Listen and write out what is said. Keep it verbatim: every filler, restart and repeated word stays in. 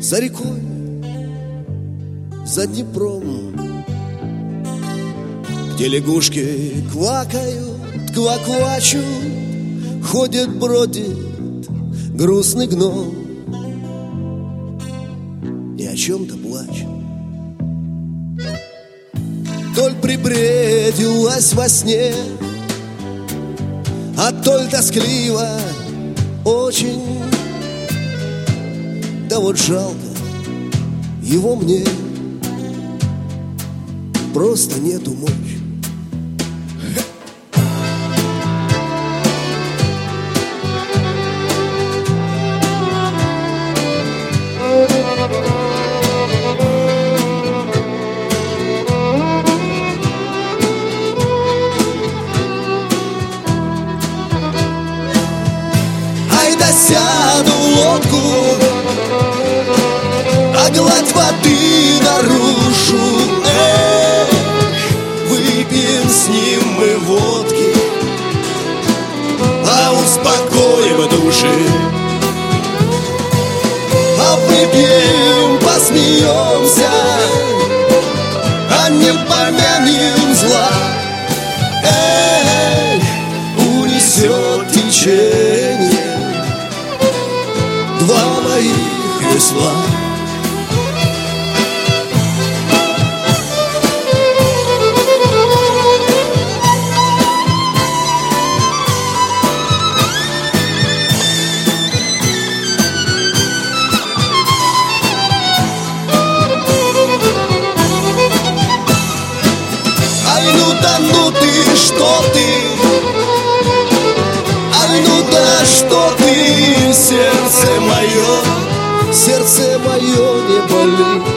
За рекой, за Днепром, где лягушки квакают, кваквачут, ходит, бродит грустный гном и о чем-то плачет. Толь прибредилась во сне, а толь тоскливо очень. Да вот жалко его мне, просто нету мочи. Ай да сяду в лодку, а гладь воды нарушу. Эх, выпьем с ним мы водки, а успокоим души. А выпьем, посмеемся, а не помянем зла. Эх, унесет течение два моих весла. Ну ты, что ты? Ай, ну да что ты? Сердце мое, сердце мое, не болит.